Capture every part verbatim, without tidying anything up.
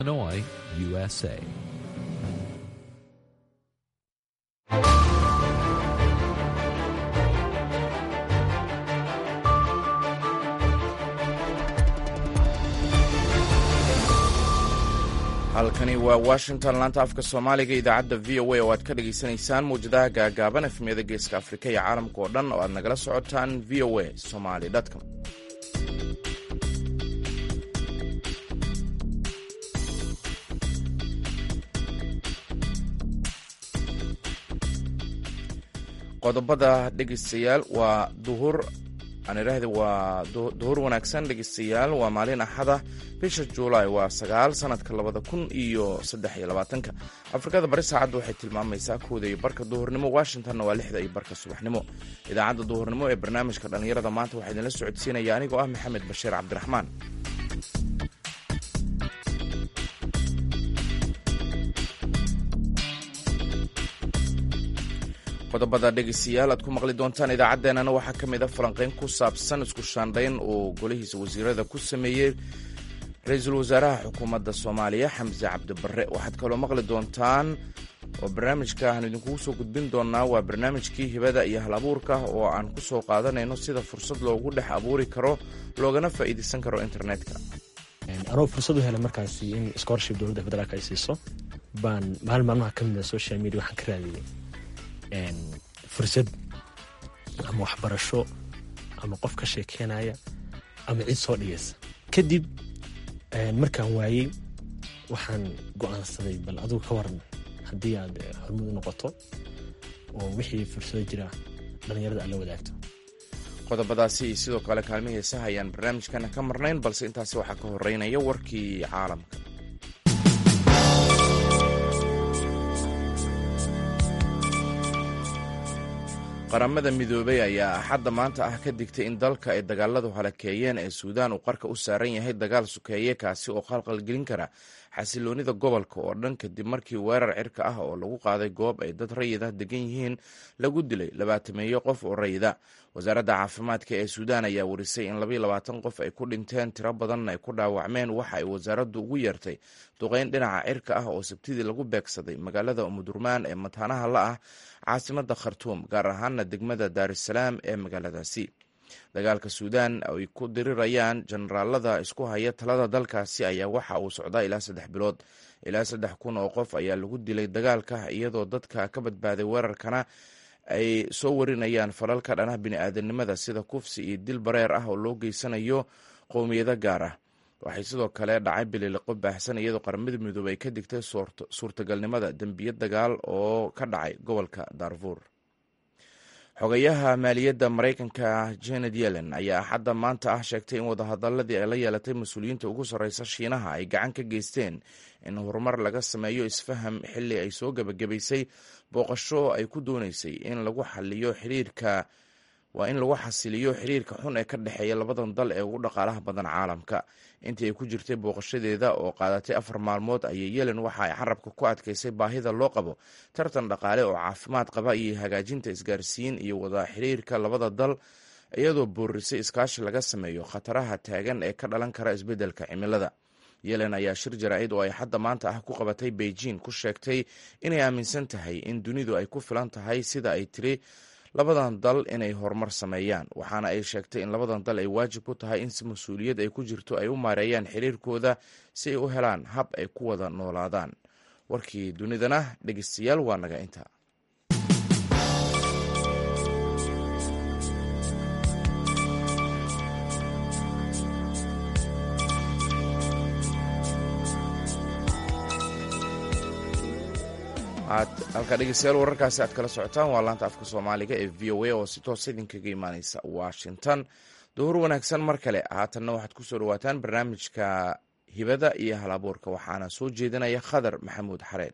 Illinois, U S A. halkani waa washington laanta afka soomaaliga idaacadda v o a oo aad ka dhegaysanaysaan mawjadaha gaagaaban efmiyada geeska afrika iyo caalamka oo dhan oo aad nagala socotaan v o a somali com. qodobada dhegeystayaal waa duhur aanidhaahda waa duhur wanaagsan dhegeystayaal. waa maalin axada bisha juulaay waa sagaal sanadka labada kun iyo saddex iyo labaatanka. afrikada bari saacadda waxay tilmaamaysaa kooda iyo barka duhurnimo, washingtonna waa lixda iyo barka subaxnimo. idaacadda duhurnimo ee barnaamijka dhallinyarada maanta waxaa idinla socodsiinaya anigoo ah maxamed bashiir cabdiraxmaan. qodobada dhegeystayaal aad ku maqli doontaan idaacaddeenana waxaa ka mid a falanqayn ku saabsan isku shaandhayn oo golihiisa wasiirada ku sameeyey ra-iisul wasaaraha xukuumadda soomaaliya xamse cabdibarre. waxaad kaloo maqli doontaan oo barnaamijka aan idinkugu soo gudbin doonaa waa barnaamijkii hibada iyo hal abuurka oo aan ku soo qaadanayno sida fursad loogu dhex abuuri karo loogana faa'iidaysan karo internetka. anoo fursad u helay markaasi in scholarship dowladda federaalk ay siiso baan maalin maalmaha ka mid a social media waxaan ka raadiyey fursad ama waxbarasho ama qof ka sheekeynaya ama cid soo dhigaysa. kadib markaan waayey waxaan go-aansaday bal adugu ka waran haddii aad hormud u noqoto oo wixii fursado jira dhallinyarada aad la wadaagto. qodobadaasi iyo sidoo kale kaalmihii heesaha ayaan barnaamijkana ka marnayn, balse intaasi waxaa ka horeynaya warkii caalamka. qaramada midoobay ayaa axadda maanta ah ka digtay in dalka ay dagaaladu halakeeyeen ee suudaan uu qarka u saaran yahay dagaal sukeeye kaasi oo qalqalgelin kara xasiloonida gobolka oo dhan kadib markii weerar cirka ah oo lagu qaaday goob ay dad rayid ah degan yihiin lagu dilay labaatameeyo qof oo rayida. wasaaradda caafimaadka ee suudaan ayaa warisay in labaiyo labaatan qof ay ku dhinteen, tiro badanna ay ku dhaawacmeen. waxa ay wasaaraddu ugu yeertay duqeyn dhinaca cirka ah oo sabtidii lagu beegsaday magaalada umudurmaan ee mataanaha la ah caasimadda khartuum, gaar ahaana degmada daarusalaam ee magaaladaasi. dagaalka suudaan ay ku dirirayaan jenaraalada isku haya talada dalkaasi ayaa waxa uu socdaa ilaa saddex bilood. ilaa saddex kun oo qof ayaa lagu dilay dagaalka, iyadoo dadka ka badbaaday weerarkana ay soo warinayaan falalka dhanaha bini'aadanimada sida kufsi iyo dil bareer ah oo loo geysanayo qowmiyado gaar ah. waxay sidoo kale dhacay biliiliqo baahsan, iyadoo qaramada midoobey ay ka digtay suurtagalnimada dembiyo dagaal oo ka dhacay gobolka darfur. xogayaha maaliyadda maraykanka janet yellen ayaa axadda maanta ah sheegtay in wadahadaladii ay la yeelatay mas-uuliyiinta ugu sarreysa shiinaha ay gacan ka geysteen in horumar laga sameeyo isfaham xilli ay soo gebagabaysay booqasho ay ku dooneysay in lagu xaliyo xiriirka waa in lagu xasiliyo xiriirka xun ee ka dhexeeya labadan dal ee ugu dhaqaalaha badan caalamka. intii ay ku jirtay booqashadeeda oo qaadatay afar maalmood ayay yellen waxa ay carabka ku adkaysay baahida loo qabo tartan dhaqaale oo caafimaad qaba iyo hagaajinta isgaarsiin iyo wada xiriirka labada dal, iyadoo boorisay iskaashi laga sameeyo khataraha taagan ee ka dhalan kara isbeddelka cimilada. yellen ayaa shir jaraa'id oo ay xadda maanta ah ku qabatay beijing ku sheegtay inay aaminsan tahay in dunidu ay ku filan tahay sida ay tiri labadan dal inay horumar sameeyaan. waxaana ay sheegtay in labadan dal ay waajib ku tahay in si mas-uuliyad ay ku jirto ay u maareeyaan xiriirkooda si ay u helaan hab ay ku wada noolaadaan. warkii dunidana dhegeystayaal waa naga inta. halkaa dhegeystayaal wararkaasi aad kala socotaan waa laanta afka soomaaliga ee v o a oo si toosa idinkaga imaaneysa washington. duhur wanaagsan mar kale. haatanna waxaad ku soo dhawaataan barnaamijka hibada iyo hal abuurka, waxaana soo jeedinaya khadar maxamuud xareed.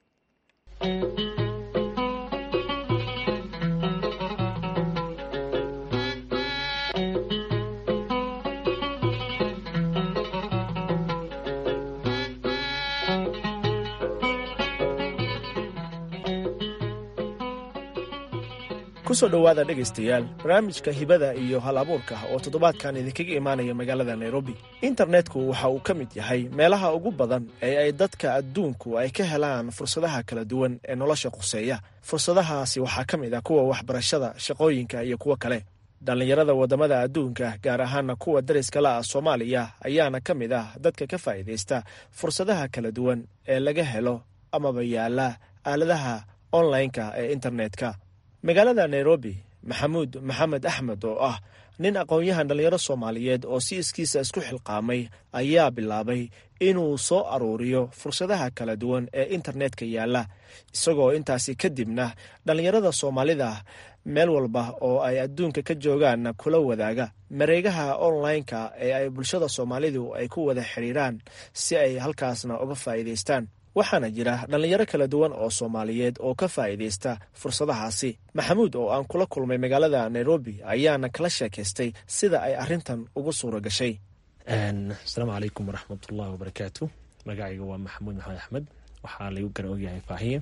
kusoo dhowaada dhegaystayaal barnaamijka hibada iyo hal abuurka oo toddobaadkan idinkaga imaanaya magaalada nairobi. internetku waxa uu ka mid yahay meelaha ugu badan ee ay dadka adduunku ay ka helaan fursadaha kala duwan ee nolosha quseeya. fursadahaasi waxaa ka mid ah kuwa waxbarashada, shaqooyinka iyo kuwo kale. dhallinyarada waddamada adduunka, gaar ahaana kuwa dariska la ah soomaaliya, ayaana ka mid ah dadka ka faa'iidaysta fursadaha kala duwan ee laga helo amaba yaala aaladaha online-ka ee internetka. magaalada nairobi, maxamuud maxamed axmed oo ah nin aqoon-yahan dhallinyaro soomaaliyeed oo si iskiisa isku xilqaamay ayaa bilaabay inuu soo aruuriyo fursadaha kala duwan ee internetka yaalla, isagoo intaasi kadibna dhallinyarada soomaalida meel walba oo ay adduunka ka joogaan kula wadaaga mareegaha online-ka ee ay bulshada soomaalidu ay ku wada xiriiraan si ay halkaasna uga faa'iidaystaan. waxaana jira dhallinyaro kala duwan oo soomaaliyeed oo ka faa'iidaysta fursadahaasi. maxamuud oo aan kula kulmay magaalada nairobi ayaana kala sheekaystay sida ay arrintan ugu suura gashay. asalaamu calaykum waraxmatullahi wabarakaatu. magacayga waa maxamuud maxamed axmed, waxaa lagu garan ogyahay faahiye.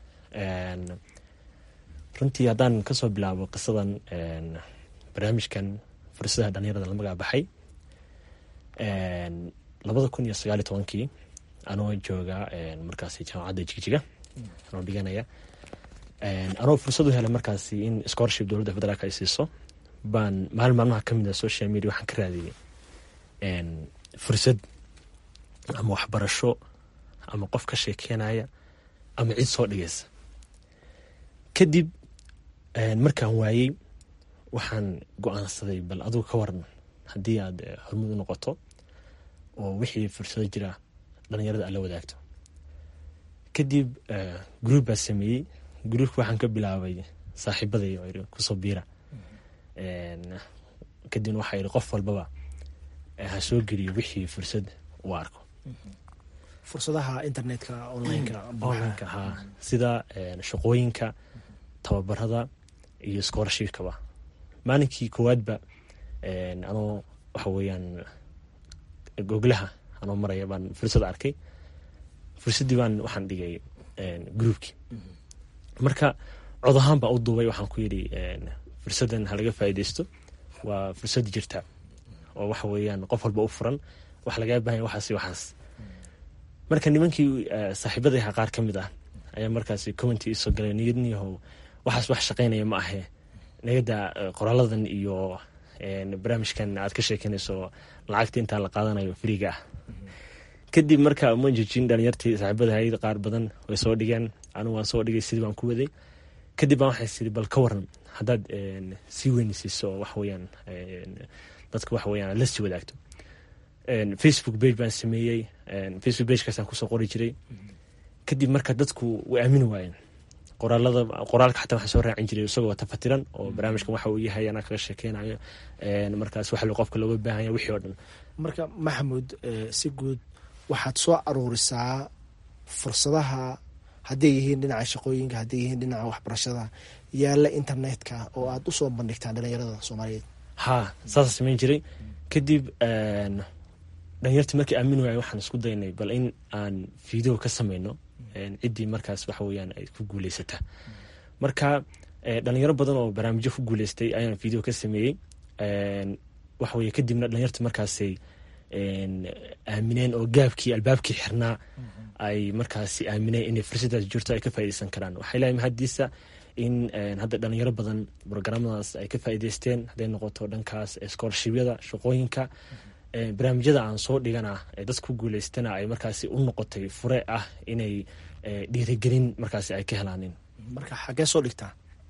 runtii haddaan kasoo bilaabo qisadan barnaamijkan fursadaha dhallinyarada la magac baxay labada kun iyo sagaal iyo tobankii anoo jooga markaasi jaamacadda jigjiga anoo dhiganaya, anoo fursad u helay markaasi in scholarship dowladda federaalka ay siiso, baan maalin maalmaha ka mid a social media waxaan ka raadiyey fursad ama waxbarasho ama qof ka sheekeynaya ama cid soo dhigaysa. kadib markaan waayey waxaan go-aansaday bal adugu ka waran haddii aad hormud u noqoto oo wixii fursado jira dhalinyarada aad la wadaagto. kadib group baa sameeyey. groupka waxaan ka bilaabay saaxiibaday oo yidhi kusoo biira. kadibna waxaa yidhi qof walbaba ha soo geliyo wixii fursad uu arko. fursadaha internetka online-ka online-ka ha sida shaqooyinka, tababarada iyo scholarship-kaba. maalinkii koowaadba anoo waxa weeyaan goglaha anoo maraya baan fursad arkay. fursaddii baan waxaan dhigay groupkii. marka cod ahaan baan u duubay, waxaan ku yidhi fursaddan ha laga faa'iidaysto, waa fursad jirta oo waxa weeyaan qof walba u furan, wax lagaa baahanya waxaas waxaas. marka nimankii saaxiibadaha qaar ka mid ah ayaa markaasi commenti isoo galay, niyadniyahow waxaas wax shaqaynaya ma ahe, nagada qoraaladan iyo barnaamijkan aad ka sheekeynayso lacagta intaa la qaadanayo friiga ah. kadib marka uma jejin dhalinyartii saaxiibadahayd qaar badan way soo dhigeen, anigu waan soo dhigay, sidii baan ku waday. kadib baan waxay siri bal ka waran haddaad sii weynisiiso wax weeyaan dadka wax weeyaan la sii wadaagto. facebook page baan sameeyey. facebook pagekaasaan kusoo qori jiray. kadib marka dadku way aamini waayeen qoraalada qoraalka xataa waxaan soo raacin jiray isagoo tafatiran oo barnaamijkan waxa uu yahay anaa kaga sheekeynayo markaas waxa loo qofka looga baahanya wixii oo dhan. marka maxamuud, si guud waxaad soo aruurisaa fursadaha hadday yihiin dhinaca shaqooyinka, hadday yihiin dhinaca waxbarashada yaalla internetka oo aad usoo bandhigtaan dhalinyarada soomaaliyeed. ha saasa samayn jiray. kadib dhalinyartii markii aamini waayay waxaan isku daynay bal in aan video ka sameyno ciddii markaas waxa weeyaan ay ku guuleysata. marka dhalinyaro badan oo barnaamijyo ku guuleystay ayaan video ka sameeyey. waxa weeye kadibna dhalinyartii markaasay aamineen oo gaabkii albaabkii xirnaa ay markaasi aamineen inay fursadaas jirto ay ka faa'iidaysan karaan. waxay leeyihin haddiisa in hadda dhalinyaro badan programadaas ay ka faa'iidaysteen, hadday noqoto dhankaas scholarship-yada, shaqooyinka, barnaamijyada aan soo dhigana ee dad ku guuleystana ay markaasi u noqotay fure ah inay dhiirigelin markaasi ay ka helaanin. marka xaggee soo dhigtaa?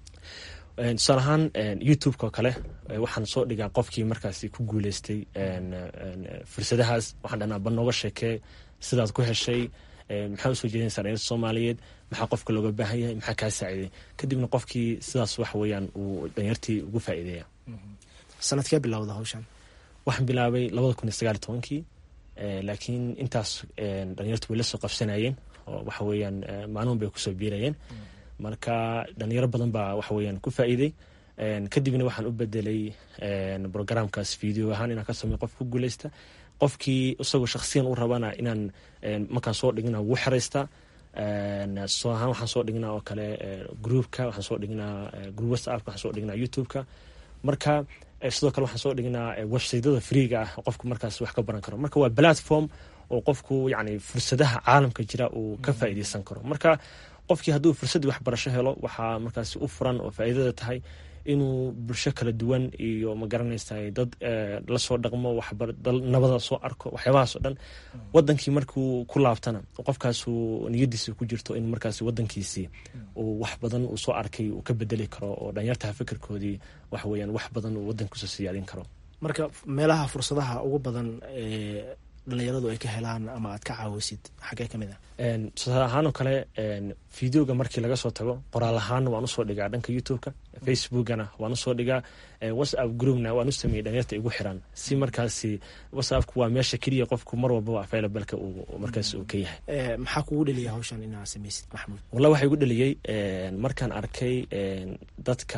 tusaale ahaan youtube-ka oo kale waxaan soo dhigaa qofkii markaasi ku guuleystay fursadahaas. waxaan dhanaa bal nooga sheekee sidaad ku heshay, maxaa usoo jeedinaysaa dhalinyarada soomaaliyeed, maxaa qofka looga baahan yahay, maxaa kaa saaciday. kadibna qofkii sidaas waxa weeyaan uu dhalinyartii ugu faa'iideeya. sanadkee bilowda hawshan? waxaan bilaabay labada kun iyo sagaal iyo tobankii, laakiin intaas dhalinyartu way la soo qabsanayeen oo waxa weeyaan maalin bay kusoo biirayeen. marka dhalinyaro badan baa waxa weeyaan ku faa'iiday. kadibna waxaan u bedelay programkaas video ahaan inaan ka sameeyo qof ku guuleysta. qofkii isagoo shakhsiyan u rabana inaan markaan soo dhigna ugu xeraystaa. soo ahaan waxaan soo dhignaa oo kale groupka, waxaan soo dhignaa group whatsappka, waxaan soo dhignaa youtubeka. Marka sidoo kale waxaan soo dhignaa websiteyada freega ah qofku markaas wax ka baran karo. Marka waa platform oo qofku yani fursadaha caalamka jira uu ka faa'iideysan karo. Marka qofkii hadduu fursad waxbarasho helo waxaa markaas u furan oo faa'iidada tahay inuu bulsho kala duwan iyo ma garanaysaa dad la soo dhaqmo, nabada soo arko, waxyaabahaas oo dhan. wadankii markuu ku laabtana qofkaas uu niyadiisa ku jirto in markaas wadankiisii uu wax badan uu soo arkay uu ka bedeli karo oo dhalinyarta fikirkoodii wax weeyaan wax badan uu wadankiisa siyaadin karo. marka meelaha fursadaha ugu badan ee dhalinyaradu ay ka helaan ama aad ka caawisid xagee ka mid ah? tusaale ahaan oo kale videoga markii laga soo tago qoraal ahaan waan usoo dhigaa dhanka youtubeka, facebookana waan usoo dhigaa, whatsapp groupna waan u sameeyey dhalinyarta igu xiran si markaasi whatsappku waa meesha keliya qofku mar walba available-ka uu markaas uu ka yahay. maxaa kugu dhaliyay hawshan inaad samaysid Maxamuud? wallahi waxaa igu dhaliyey markaan arkay dadka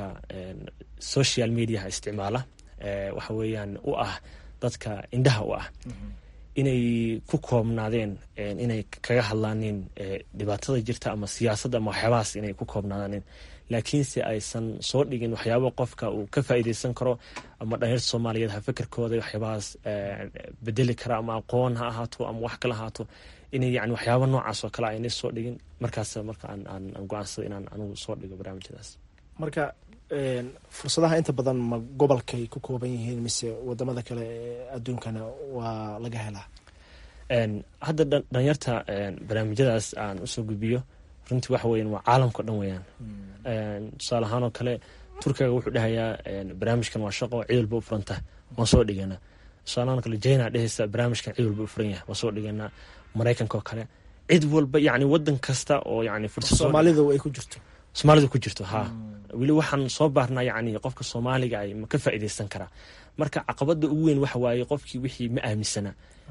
social mediaha isticmaala waxa weeyaan u ah dadka indhaha u ah inay ku koobnaadeen inay kaga hadlaaneen dhibaatada jirta ama siyaasadda ama waxyaabahaas inay ku koobnaadeen, laakiinse aysan soo dhigin waxyaabo qofka uu ka faa'iideysan karo ama dhalinyarta Soomaaliyeed ha fikirkooda waxyaabahaas bedeli kara ama aqoon ha ahaato ama wax kala ahaato, inay yani waxyaabo noocaas oo kale aynay soo dhigin. markaas marka aan aan go'aansaday inaan anigu soo dhigo barnaamijyadaas. marka fursadaha inta badan ma gobolkay ku kooban yihiin mise wadamada kale ee adduunkana waa laga helaa? hadda dhalinyarta barnaamijyadaas aan usoo gudbiyo runtii waxa weeyaan waa caalamka o dhan weeyaan. tusaale ahaan oo kale Turkiga wuxuu dhahayaa barnaamijkan waa shaqo cid walba u furanta, waan soo dhiganaa. tusaale ahaan kale China dhehaysa barnaamijkan cid walba u furan yahay, waan soo dhiganaa. Mareykanka oo kale cid walba yani wadan kasta oo yani fursad Soomaalidu ay ku jirto Soomaalidu ku jirto ha wili waxaan soo baarnaa yani qofka Soomaaliga ay ma ka faa'iideysan karaa. marka caqabada ugu weyn waxa waaye qofkii wixii ma aaminsana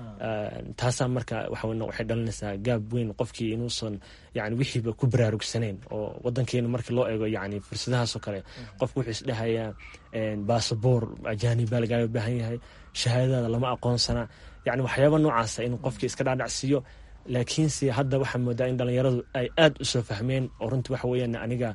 taasa marka waxa weyn waxay dhalinaysaa gaab weyn qofkii inuusan yani wixiiba ku baraarugsaneen oo wadankeena markii loo eego yani fursadahaas oo kale qofku wuxuu isdhahayaa baasaboor ajaanib baa laga baahan yahay, shahaadada lama aqoonsana, yani waxyaabo noocaas in qofkii iska dhaadhacsiyo. laakiinse hadda waxaa moodaa in dhalinyaradu ay aad u soo fahmeen oo runtii waxa weeyaan aniga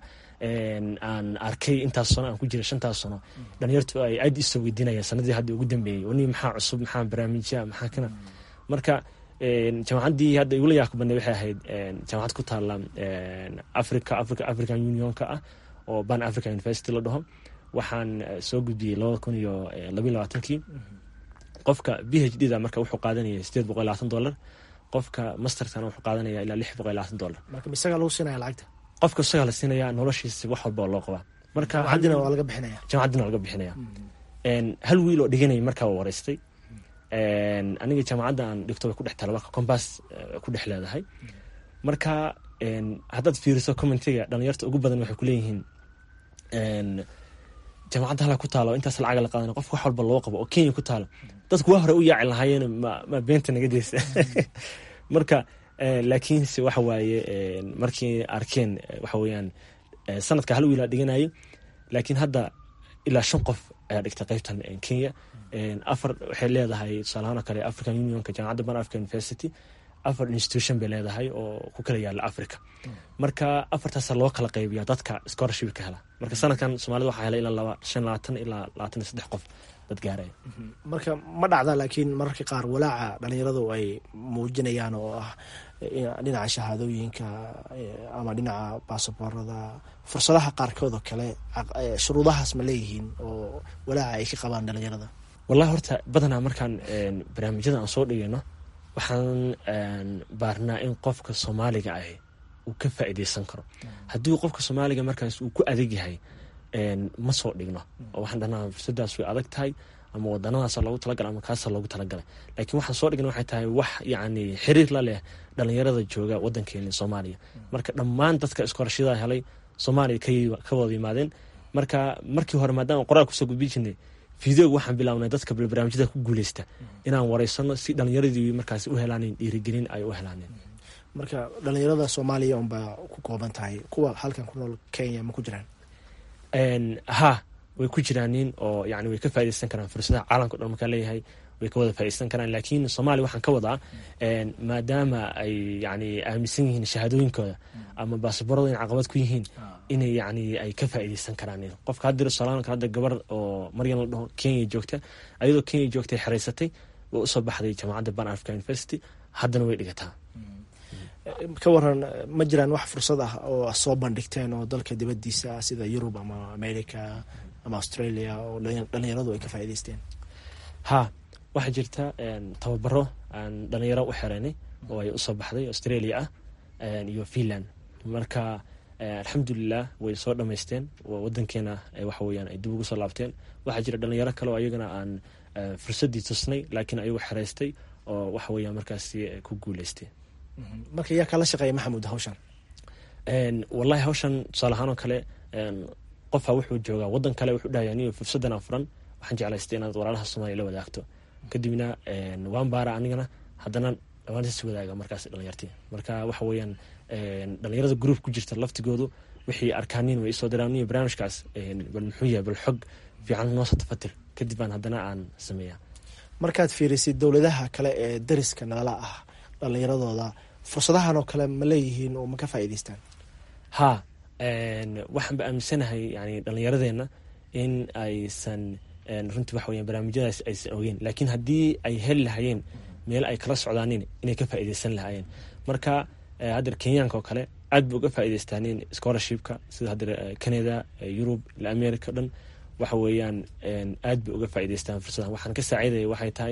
aan arkay intaas sano aan ku jira shantaas sano dhalinyartu ay aad isoo weydiinayaan sanadii hadda ugu dambeeyey wani maxaa cusub, maxaa barnaamijya, maxaa kana. marka jaamacaddii hadda igula yaabka badnay waxay ahayd jaamacad ku taala africa africa african unionka ah oo Pan African University la dhaho. waxaan soo gudbiyey labada kun iyo labiyo labaatankii. qofka B H D da marka wuxuu qaadanayay sideed boqol iyo labaatan dollar, qofka masterkana wuxuu qaadanaya ilaa lix boqol iyo labaatan dollar. marka isaga lagu siinaya lacagta? qofka isaga la siinaya noloshiisa wax walba loo qabaa. marka jaamacaddina waa laga bixinaya? jaamacaddina waa laga bixinaya. hal wiil oo dhiganay markaa waa wareystay. aniga jaamacadda aan dhigto way ku dhex taala marka compass ku dhex leedahay. marka haddaad fiiriso commentiga dhalinyarta ugu badan waxay kuleeyihiin jaamacadda hala ku taalo intaas lacaga la qaadana qofka wax walba loo qabo oo Kenya ku taalo. dadku waa hore u yaaci lahaayeen ma beenta naga deysa. marka laakiinse waxa waaye markii arkeen waxa weeyaan sanadka hal wiil dhiganayay, laakiin hadda ilaa shan qof ayaa dhigtay qaybtan Kenya. afar waxay leedahay tusaalahaan kale African Unionka jaamacadda Pan African University afar institution bay leedahay oo ku kala yaala Africa. marka afartaas loo kala qaybiyaa dadka scholarship ka hela. marka sanadkan Soomaalida waxa helay ilaa laba shan labaatan ilaa labaatan iyo saddex qof dad gaaray. marka ma dhacda laakiin mararka qaar walaaca dhalinyaradu ay muujinayaan oo ah dhinaca shahaadooyinka ama dhinaca baasaboorada fursadaha qaarkood oo kale shuruudahaas ma leeyihiin oo walaaca ay ka qabaan dhalinyarada? wallahi horta badanaa markaan barnaamijyada aan soo dhigayno waxaan baarnaa in qofka Soomaaliga ah uu ka faa'iideysan karo. haddii qofka Soomaaliga markaas uu ku adag yahay ma soo dhigno oo waxaan dhahnaa fursadaas way adag tahay ama wadanadaas loogu talagalay ama kaas loogu talagalay. laakiin waxaan soo dhigna waxay tahay wax yani xiriir la leh dhalinyarada jooga wadankeena Soomaaliya. marka dhammaan dadka iskoolashada helay Soomaaliya ka wada yimaadeen. marka markii hore maadaama qoraal kusoo gudbin jirnay video waxaan bilawnay dadka barnaamijyada ku guuleysta inaan wareysano si dhalinyaradii markaas u helaan dhiirigelin ay u helaan. marka dhalinyarada Soomaaliya un baa ku kooban tahay, kuwa halkan ku nool Kenya ma ku jiraan? ha way ku jiraanin oo yani way ka faa'iideysan karaan fursadaha caalamka dhan marka leeyahay way ka wada faa'iideysan karaan. laakiin soomaaliya waxaan ka wadaa maadaama ay yani aaminsan yihiin shahaadooyinkooda ama baasaboorada in caqabad ku yihiin inay yani ay ka faa'iideysan karaan. qofka haddii soomaalka hadda gabar oo maryan la dhaho Kenya joogta, ayadoo Kenya joogtay xareysatay way usoo baxday jaamacadda Pan African University, haddana way dhigataa. ka waran ma jiraan wax fursad ah oo soo bandhigteen oo dalka dibadiisa sida Yurub ama America ama Australia oo dhalinyaradu ay ka faa'iideysteen? ha waxaa jirta tababaro aan dhalinyaro u xireynay oo ay usoo baxday Australia ah iyo Finland. marka alxamdulilah way soo dhamaysteen wadankeena waxa weeyaan ay dib ugu soo laabteen. waxaa jira dhalinyaro kale oo ayagana aan fursadii tusnay laakiin ayagu xareystay oo waxa weeyaan markaasi ku guuleystay. marka yaa kala shaqeeya Maxamuud hawshan? wallahi hawshan tusaale ahaan oo kale qofka wuxuu joogaa wadan kale wuxuu dhahayaa niyo fursadan furan waxaan jeclaystay inaad walaalaha Soomaaliya la wadaagto. kadibna waan baara anigana haddana waan is wadaaga markaas dhalinyartii. marka waxa weeyaan dhalinyarada group ku jirta laftigoodu wixii arkaaniin way soo diraan iyo barnaamijkaas bal muxuu yahay bal xog fiican noo soo tafatir kadib baan haddana aan sameeyaa. markaad fiirisid dowladaha kale ee dariska nala ah dhalinyaradooda fursadahan oo kale ma leeyihiin oo ma ka faa'iideystaan? ha waxaan ba aaminsanahay yani dhalinyaradeenna in aysan runtii waxa weeyaan barnaamijyadaas aysan ogeyn, laakiin haddii ay heli lahayeen meel ay kala socdaaniin inay ka faa'iideysan lahaayeen. marka hadda Kenyaanka oo kale aad bay uga faa'iideystaaneen scholarshipka sida hadda Canada, Europe, ilaa America dhan waxa weeyaan aad bay uga faa'iideystaan fursadahan. waxaan ka saaciidaya waxay tahay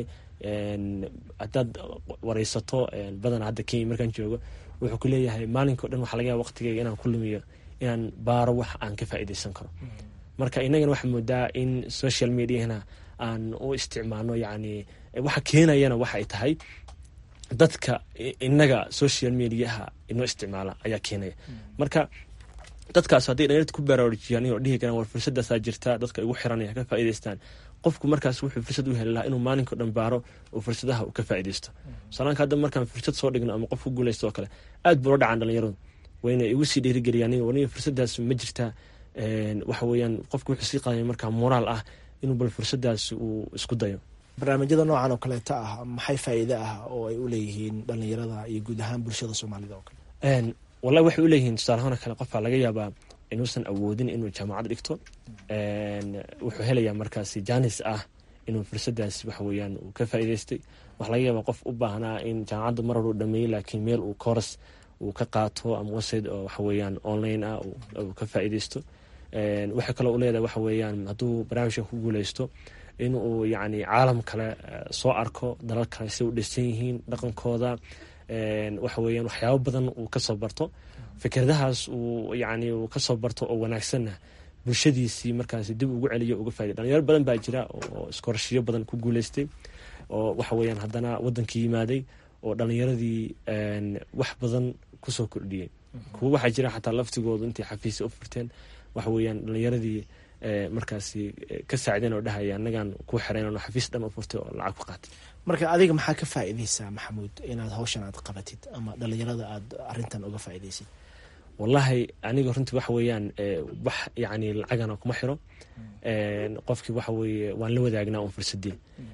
haddaad wareysato badan hadda Kenya markaan joogo wuxuu ku leeyahay maalinkao dhan waxaa laga yaaba waqtigeyga inaan ku lumiyo inaan baaro wax aan ka faa'iideysan karo. marka inagana waxaa moodaa in social mediahana aan u isticmaalno yani waxa keenayana waxay tahay dadka inaga social mediaha inoo isticmaala ayaa keenaya. marka dadkaas hadday dhalinyarta ku baraarujiyaan inuu dhihi karaan war fursadaasaa jirta dadka igu xiranaya ka faa'iideystaan, qofku markaas wuxuu fursad u heli lahaa inuu maalinka dhan baaro oo fursadaha uu ka faa'iideysto. salaanka hadda markaan fursad soo dhigno ama qof ku guuleysto oo kale aad buu la dhacaan dhalinyaradu wayna igu sii dhiirigeliyaan waniga fursadaas ma jirtaa. waxa weeyaan qofku wuxuu sii qaadaya markaa moraal ah inuu bal fursadaas uu isku dayo. barnaamijyada noocan oo kaleeta ah maxay faa'iido ah oo ay u leeyihiin dhalinyarada iyo guud ahaan bulshada Soomaalida oo kale? wallahi waxay u leeyihiin tusaale ahaan kale qofka laga yaabaa inuusan awoodin inuu jaamacad dhigto, wuxuu helayaa markaasi jaanis ah inuu fursadaas waxa weeyaan uu ka faa'iideystay. waxa laga yaabaa qof u baahnaa in jaamacadda mar hore uu dhameeyey laakiin meel uu course uu ka qaato ama website oo waxa weeyaan online ah uu ka faa'iideysto. waxay kaloo u leedahay waxa weeyaan hadduu barnaamijkan ku guuleysto in uu yani caalam kale soo arko, dalal kale si u dhisan yihiin dhaqankooda, waxa weeyaan waxyaabo badan uu kasoo barto. fikradahaas uu yani uu kasoo barto oo wanaagsanna bulshadiisii markaasi dib ugu celiyo uga faa'iiday. dhalinyaro badan baa jira oo iskoorshiyo badan ku guuleystay oo waxa weeyaan haddana wadankii yimaaday oo dhalinyaradii wax badan kusoo kordhiyey. kuwa waxaa jira xataa laftigoodu intay xafiisya u furteen waxa weeyaan dhalinyaradii markaasi ka saacideen oo dhahaya annagaan ku xireen oo xafiis dhan u furtay oo lacag ku qaatay. marka adiga maxaa ka faa'iideysaa Maxamuud inaad hawshan aad qabatid ama dhalinyarada aad arrintan uga faa'iideysid? wallahi aniga runtii waxa weeyaan wax yani lacagana kuma xiro, qofkii waxa weeye waan la wadaagnaa un fursadii.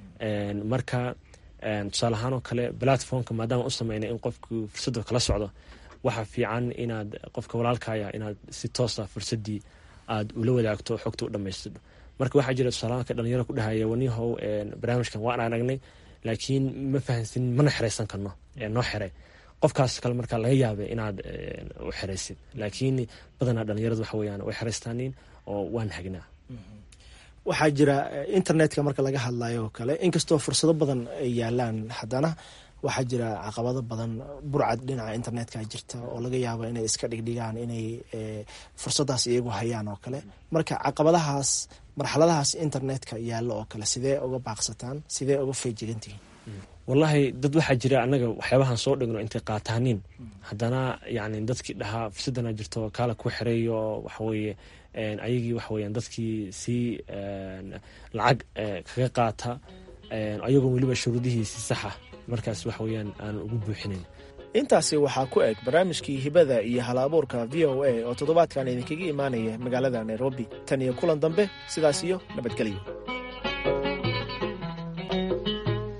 marka tusaale ahaan oo kale platformka maadaama u sameynay in qofku fursada kala socdo waxaa fiican inaad qofka walaalkaya inaad si toosa fursadii aad ula wadaagto xogta u dhamaystirto. marka waxaa jira tusaalaanka dhalinyaro ku dhahaya wanihow barnaamijkan waan aragnay laakiin ma fahansin mana xireysan karno noo xiray. qofkaas kale markaa laga yaabay inaad u xireysid, laakiin badanaa dhalinyaradu waxa weeyaan way xireystaaniin oo waan hagnaa. waxaa jira internetka marka laga hadlayo oo kale inkastoo fursado badan ay yaalaan haddana waxaa jira caqabado badan. burcad dhinaca internetka jirta oo laga yaabo inay iska dhigdhigaan inay fursadaas iyagu hayaan oo kale. marka caqabadahaas marxaladahaas internetka yaallo oo kale sidee uga baaqsataan, sidee uga feejigantihiin? wallahi dad waxaa jira annaga waxyaabahan soo dhigno intay qaataaniin haddana yani dadkii dhahaa fursadana jirto kaala ku xireeyo waxaweeye ayagii waxa weeyaan dadkii sii lacag kaga qaata ayagoo weliba shuruudihiisi saxa markaas waxa weeyaan aan ugu buuxinayn. intaasi waxaa ku eg barnaamijkii hibada iyo hal-abuurka v o a oo toddobaadkan idinkaga imaanaya magaalada Nairobi. tan iyo kulan dambe sidaas iyo nabadgelyo.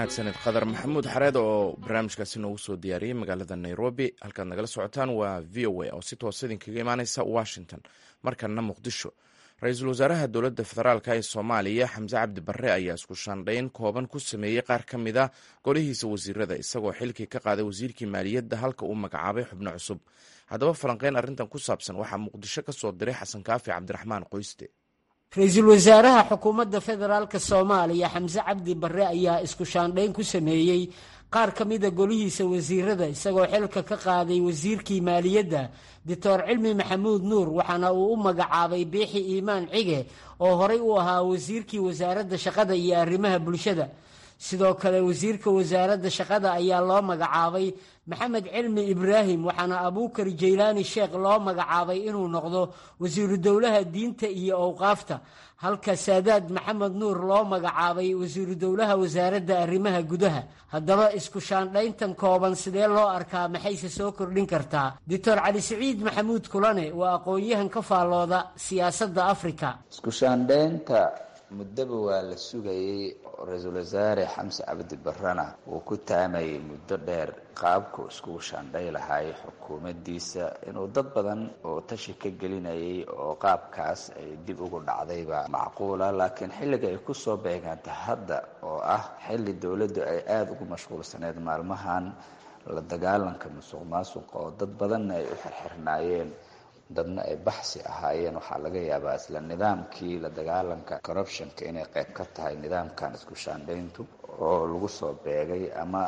mahadsanid khadar maxamuud xareed oo barnaamijkaasi noogu soo diyaariyey magaalada nairobi. halkaad nagala socotaan waa v o a oo si toosa idinkaga imaaneysa washington. markana muqdisho, ra-iisul wasaaraha dowladda federaalk ee soomaaliya xamse cabdi barre ayaa isku shaandhayn kooban ku sameeyey qaar ka mid a golihiisa wasiirada, isagoo xilkii ka qaaday wasiirkii maaliyadda halka uu magacaabay xubno cusub. haddaba falanqeyn arrintan ku saabsan waxaa muqdisho ka soo diray xasan kaafi cabdiraxmaan qoyste. ra-iisul wasaaraha xukuumadda federaalka soomaaliya xamse cabdi barre ayaa isku shaandhayn ku sameeyey qaar ka mida golihiisa wasiirada, isagoo xilka ka qaaday wasiirkii maaliyadda doctor cilmi maxamuud nuur, waxaana uu u magacaabay biixi iimaan cige oo horey u ahaa wasiirkii wasaaradda shaqada iyo arrimaha bulshada. sidoo kale wasiirka wasaaradda shaqada ayaa loo magacaabay maxamed cilmi ibraahim, waxaana abuukar jaylaani sheekh loo magacaabay inuu noqdo wasiiru dowlaha diinta iyo awqaafta, halka saadaad maxamed nuur loo magacaabay wasiiru dowlaha wasaaradda arrimaha gudaha. haddaba isku shaandhayntan kooban sidee loo arkaa, maxayse soo kordhin kartaa? doctor cali siciid maxamuud kulane waa aqoon-yahan ka faallooda siyaasadda afrika. isku shaandhaynta muddaba waa la sugayey. ra-iisul wasaare xamse cabdi barrena uu ku taamayay muddo dheer qaabku iskugu shaandhay lahay xukuumaddiisa, inuu dad badan oo tashi ka gelinayay oo qaabkaas ay dib ugu dhacdayba macquula. laakiin xilliga ay kusoo beegaantay hadda oo ah xilli dowladdu ay aada ugu mashquulsaneyd maalmahan la dagaalanka musuq maasuqa oo dad badanna ay u xirxirnaayeen, dadna ay baxsi ahaayeen, waxaa laga yaabaa isla nidaamkii la dagaalanka corruptionka inay qayb ka tahay nidaamkan isku shaandhayntu oo lagu soo beegay, ama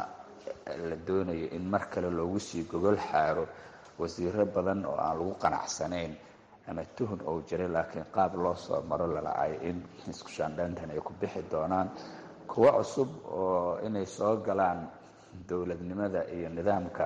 la doonayo in mar kale loogu sii gogol xaaro wasiiro badan oo aan lagu qanacsanayn ama tuhun ou jiray, laakiin qaab loo soo maro lalacay in isku shaandhayntan ay ku bixi doonaan kuwo cusub oo inay soo galaan dowladnimada iyo nidaamka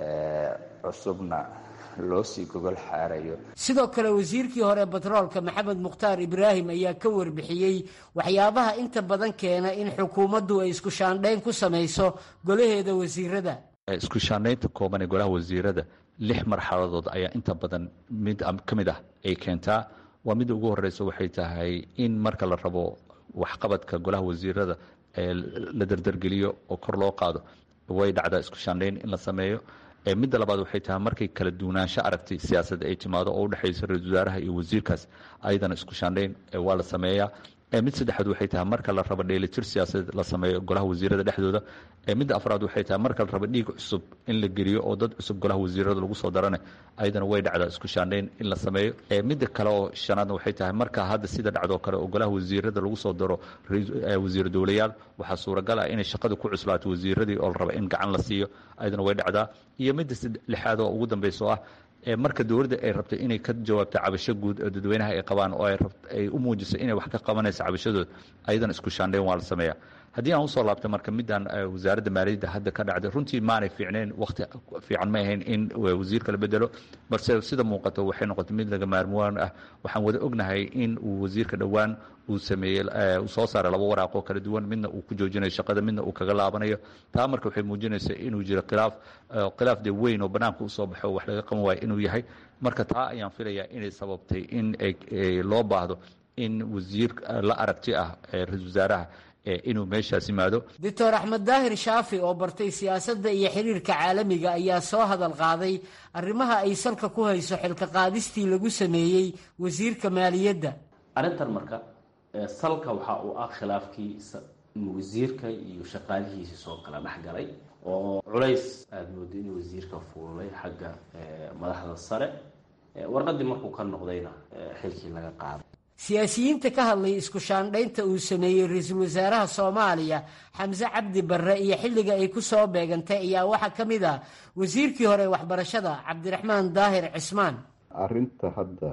cusubna loo sii gogol xaarayo. sidoo kale wasiirkii hore batroolka maxamed mukhtaar ibraahim ayaa ka warbixiyey waxyaabaha inta badan keena in xukuumaddu ay isku shaandhayn ku samayso golaheeda wasiirada. isku shaandhaynta kooban ee golaha wasiirada lix marxaladood ayaa inta badan mid ka mid ah ay keentaa. waa midda ugu horeysa waxay tahay in marka la rabo waxqabadka golaha wasiirada ee la dardargeliyo oo kor loo qaado, way dhacdaa isku shaandhayn in la sameeyo. midda labaad waxay tahay markay kala duwanaansho aragtay siyaasadda ay timaado oo udhexaysa ra-iisul wasaaraha iyo wasiirkaas, ayadana isku shaandhayn waa la sameeyaa. mid saddexaad waxay tahay marka la rabo dheelitir siyaasadeed la sameeyo golaha wasiirada dhexdooda. midda afraad waxay tahay marka la rabo dhiig cusub in la geliyo oo dad cusub golaha wasiirada lagu soo darane, ayadana way dhacdaa isku shaandhayn in la sameeyo. midda kale oo shanaadna waxay tahay marka hadda sida dhacdoo kale oo golaha wasiirada lagu soo daro wasiir dowlayaal, waxaa suuragal ah inay shaqada ku cuslaato wasiiradii oo la raba in gacan la siiyo, ayadana way dhacdaa. iyo midda lixaad oo ugu dambaysa oo ah marka dowladda ay rabtay inay ka jawaabto cabasho guud oo dadweynaha ay qabaan oo ay u muujiso inay wax ka qabanayso cabashadooda, ayadana isku shaandhayn waa la sameeyaa. haddii aan usoo laabtay marka midaan wasaaradda maaliyadda hadda ka dhacday, runtii maanay fiicnayn, wakhti fiican ma ahayn in wasiirka la bedelo, balse sida muuqato waxay noqotay mid laga maarmuwaan ah. waxaan wada ognahay in uu wasiirka dhowaan uu sameeyey uu soo saaray laba waraaqoo kala duwan, midna uu ku joojinayo shaqada, midna uu kaga laabanayo. taa marka waxay muujinaysaa inuu jiro khilaaf khilaaf de weyn oo banaanka usoo baxo wax laga qaban waayo inuu yahay. marka taa ayaan filayaa inay sababtay in loo baahdo in wasiir la aragti ah ra-iisul wasaaraha inuu meeshaas yimaado. doctor axmed daahir shaafi oo bartay siyaasadda iyo xiriirka caalamiga ayaa soo hadal qaaday arrimaha ay salka ku hayso xilka qaadistii lagu sameeyey wasiirka maaliyadda. arrintan marka salka waxa uu ah khilaafkii wasiirka iyo shaqaalihiisa soo kala dhexgalay oo culays aada moodo in wasiirka fuulay xagga madaxda sare, warqadii markuu ka noqdayna xilkii laga qaaday. siyaasiyiinta ka hadlay isku shaandhaynta uu sameeyey ra-iisul wasaaraha soomaaliya xamse cabdi barre iyo xilliga ay ku soo beegantay ayaa waxaa ka mid ah wasiirkii hore waxbarashada cabdiraxmaan daahir cismaan. arrinta hadda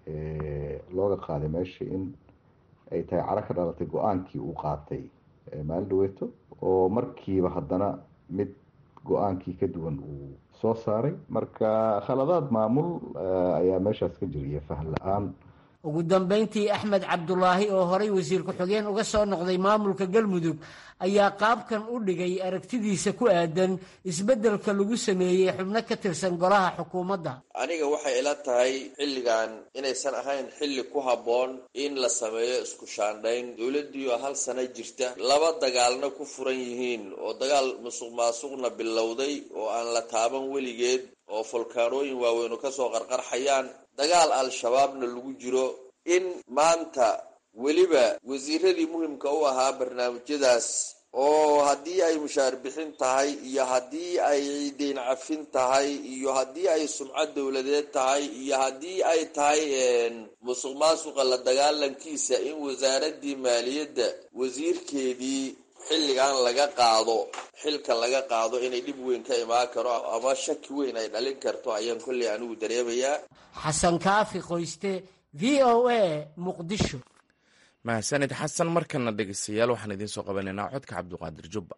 looga qaaday meesha in ay tahay caro ka dhalatay go-aankii uu qaatay maalin dhaweeto, oo markiiba haddana mid go-aankii ka duwan uu soo saaray. marka khaladaad maamul ayaa meeshaas ka jiriya, faham la-aan. ugu dambayntii axmed cabdulaahi oo horay wasiir ku-xigeen uga soo noqday maamulka galmudug ayaa qaabkan u dhigay aragtidiisa ku aadan isbeddelka lagu sameeyey xubno ka tirsan golaha xukuumadda. aniga waxay ila tahay xilligan inaysan ahayn xilli ku habboon in la sameeyo isku shaandhayn. dowladdiioo hal sano jirta, laba dagaalna ku furan yihiin, oo dagaal musuq maasuqna bilowday oo aan la taaban weligeed, oo folkaanooyin waaweynu kasoo qarqarxayaan, dagaal al-shabaabna lagu jiro, in maanta weliba wasiiradii muhimka u ahaa barnaamijyadaas, oo haddii ay mushaar bixin tahay iyo haddii ay deyn cafin tahay iyo haddii ay sumcad dowladeed tahay iyo haddii ay tahay musuq maasuqa la dagaalankiisa, in wasaaradii maaliyadda wasiirkeedii xilligan laga qaado xilka laga qaado inay dhib weyn ka imaan karo ama shaki weyn ay dhalin karto ayaan kolley anigu dareemayaa. xasan kaafi qoyste, v o a, muqdisho. mahadsanid xasan. markana dhegeystayaal waxaan idiin soo qabanaynaa codka cabdiqaadir jubba.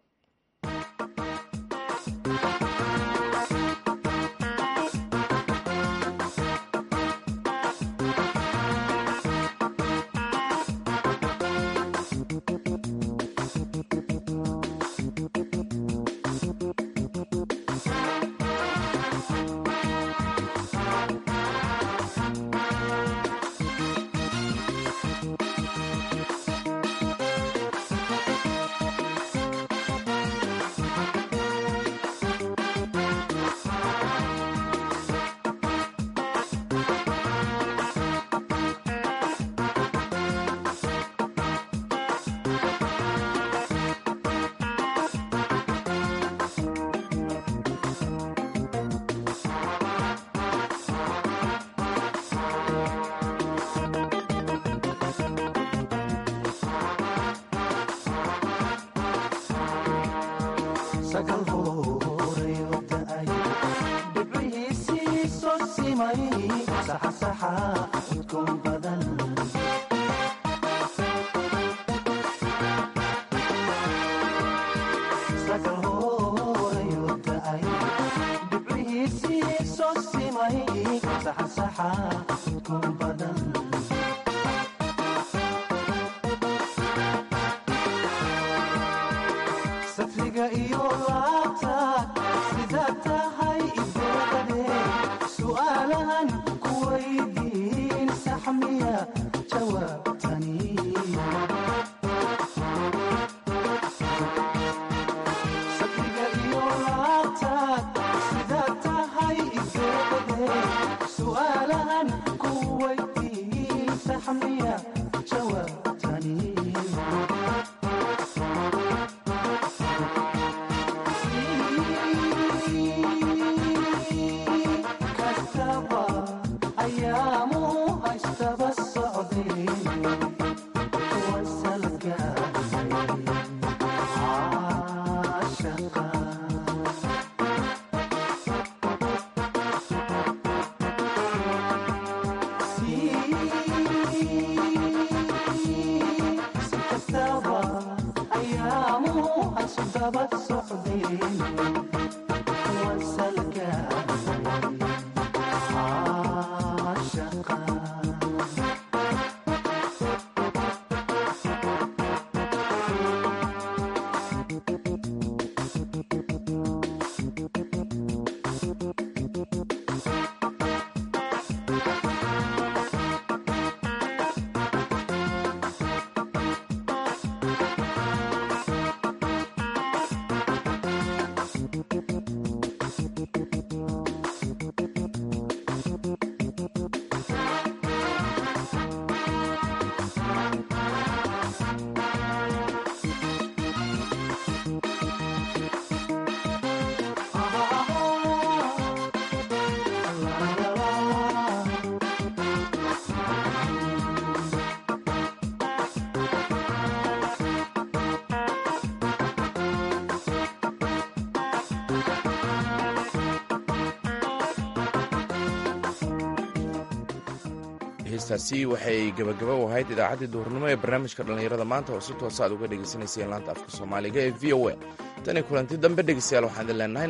heestaasi waxay gabagaba u ahayd idaacaddii duhurnimo ee barnaamijka dhallinyarada maanta oo si toosa aad uga dhegaysanayseen laanta afka soomaaliga ee v o a. tani kulanti dambe dhegeystayaal waxaan idin leenahay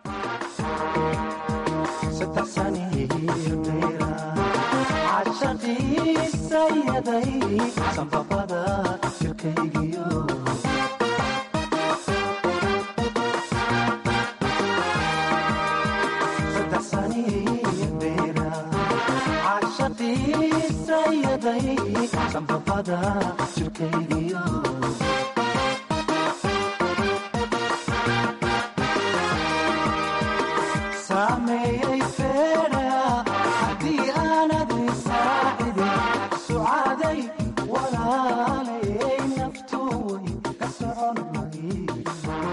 nabadgelyo. caashaqiisayaday sanbabada jirkaygiyo saddex sani beera caashaqiisayaday sanbabada jirkaygiyo